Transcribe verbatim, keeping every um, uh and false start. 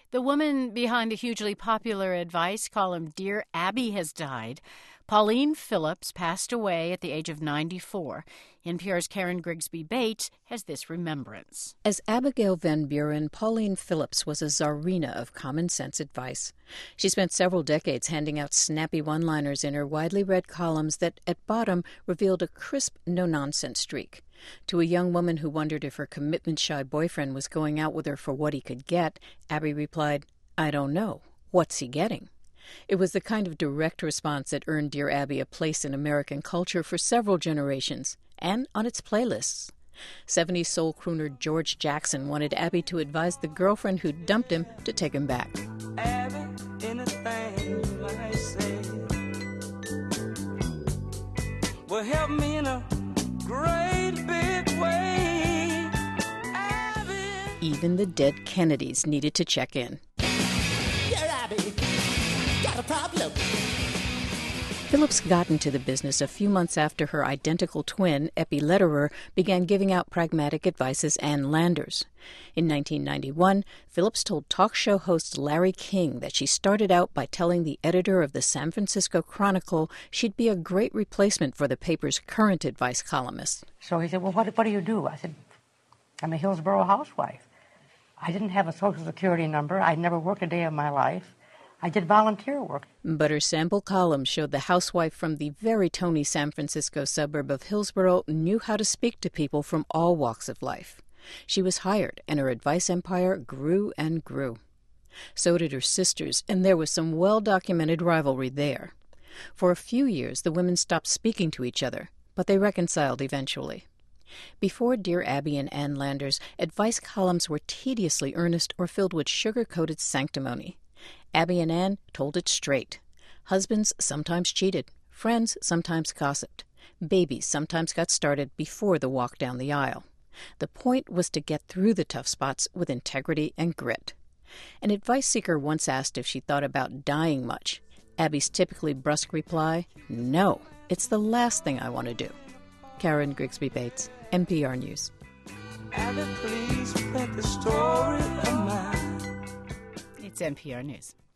The woman behind the hugely popular advice column Dear Abby has died. Pauline Phillips passed away at the age of ninety-four. N P R's Karen Grigsby Bates has this remembrance. As Abigail Van Buren, Pauline Phillips was a czarina of common sense advice. She spent several decades handing out snappy one-liners in her widely read columns that, at bottom, revealed a crisp, no-nonsense streak. To a young woman who wondered if her commitment-shy boyfriend was going out with her for what he could get, Abby replied, "I don't know. What's he getting?" It was the kind of direct response that earned Dear Abby a place in American culture for several generations, and on its playlists. seventies soul crooner George Jackson wanted Abby to advise the girlfriend who dumped him to take him back. Abby, anything you might say will help me in a great big way. Abby. Even the dead Kennedys needed to check in. Dear Abby, got a problem. Phillips got into the business a few months after her identical twin, Eppie Lederer, began giving out pragmatic advice as Ann Landers. In nineteen ninety-one, Phillips told talk show host Larry King that she started out by telling the editor of the San Francisco Chronicle she'd be a great replacement for the paper's current advice columnist. So he said, well, what, what do you do? I said, I'm a Hillsborough housewife. I didn't have a Social Security number. I'd never worked a day of my life. I did volunteer work. But her sample column showed the housewife from the very tony San Francisco suburb of Hillsborough knew how to speak to people from all walks of life. She was hired, and her advice empire grew and grew. So did her sisters, and there was some well-documented rivalry there. For a few years, the women stopped speaking to each other, but they reconciled eventually. Before Dear Abby and Ann Landers, advice columns were tediously earnest or filled with sugar-coated sanctimony. Abby and Ann told it straight. Husbands sometimes cheated. Friends sometimes gossiped. Babies sometimes got started before the walk down the aisle. The point was to get through the tough spots with integrity and grit. An advice seeker once asked if she thought about dying much. Abby's typically brusque reply, "No, it's the last thing I want to do." Karen Grigsby Bates, N P R News. Abby, please let the story of mine. It's N P R News.